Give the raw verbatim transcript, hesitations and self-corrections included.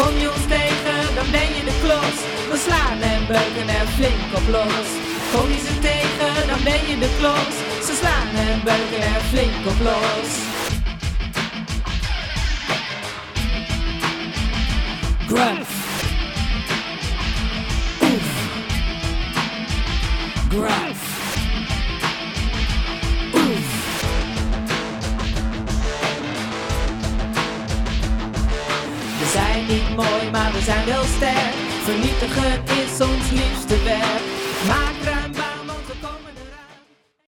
Kom je ons tegen, dan ben je de klos. We slaan en beuken er flink op los. Kom je ze tegen, dan ben je de klos. Ze slaan en beuken er flink op los. Gruff. Oef. Gruff. Oef. We zijn niet mooi, maar we zijn wel sterk. Vernietigen is ons liefste werk. Maak